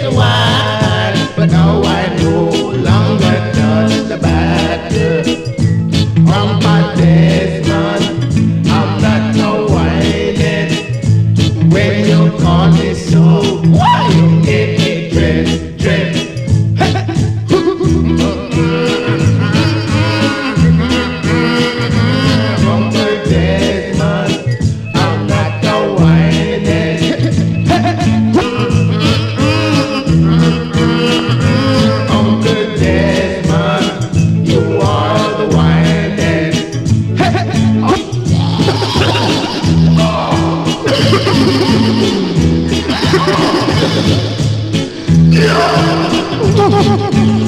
a while, but now I no longer does the bad. Grandpa Desmond, I'm not no whining. When you call me so, why you make me dread? Uncle Desmond, I'm not no whining. Uncle Desmond, you are the whining. Yeah.